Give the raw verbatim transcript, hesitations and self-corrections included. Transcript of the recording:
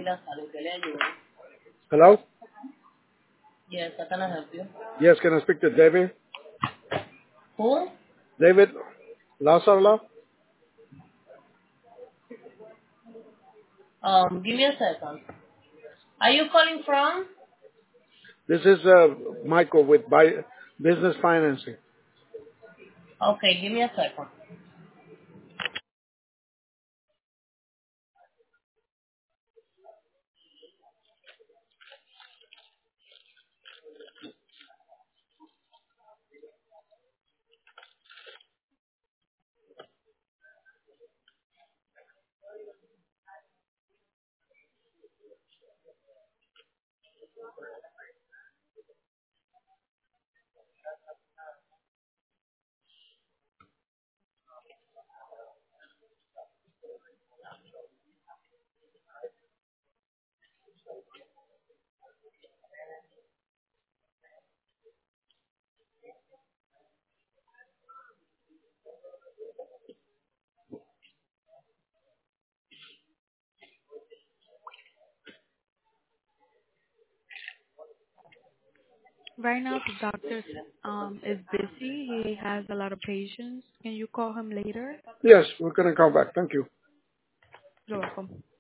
Hello? Yes, how can I help you? Yes, can I speak to David? Who? David Lazarla? Um, give me a second. Are you calling from? This is uh, Michael with Bi- Business Financing. Okay, give me a second. Right now, the doctor um, is busy. He has a lot of patients. Can you call him later? Yes, we're going to call back. Thank you. You're welcome.